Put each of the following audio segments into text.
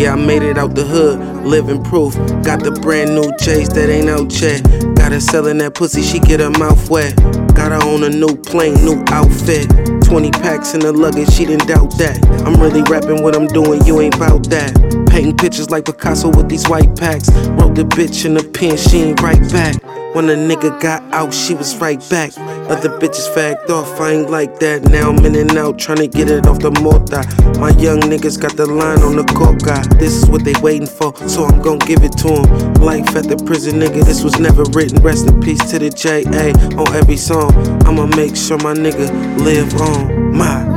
Yeah, I made it out the hood, living proof. Got the brand new J's that ain't out yet. Got her selling that pussy, she get her mouth wet. Got her on a new plane, new outfit. 20 packs in the luggage, she didn't doubt that. I'm really rapping what I'm doing, you ain't bout that. Painting pictures like Picasso with these white packs. Wrote the bitch in the pen, she ain't right back. When a nigga got out, she was right back. Other bitches fagged off, I ain't like that. Now I'm in and out, tryna get it off the mortar. My young niggas got the line on the coca. This is what they waiting for, so I'm gon' give it to them. Life at the prison, nigga, this was never written. Rest in peace to the J.A. on every song. I'ma make sure my nigga live on.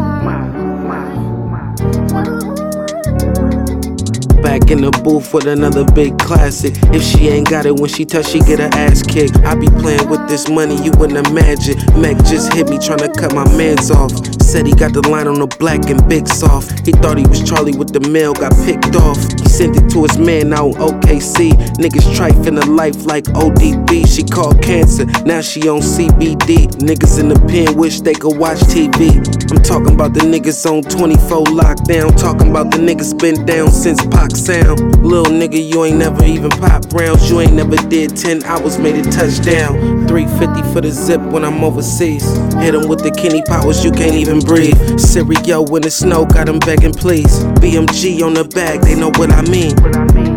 Back in the booth with another big classic. If she ain't got it when she touch, she get her ass kicked. I be playing with this money, you wouldn't imagine. Mac just hit me tryna cut my mans off. Said he got the line on the black and big soft. He thought he was Charlie with the mail, got picked off. He sent it to his man out in OKC. Niggas trifling the life like ODB. She called cancer, now she on CBD. Niggas in the pen wish they could watch TV. I'm talking about the niggas on 24 lockdown. Talking about the niggas been down since Pac sound. Little nigga, you ain't never even pop rounds. You ain't never did 10 hours, made it touchdown. 350 for the zip when I'm overseas. Hit him with the Kenny Powers, you can't even breathe. Cereal in the snow, got him begging please. BMG on the bag, they know what I mean.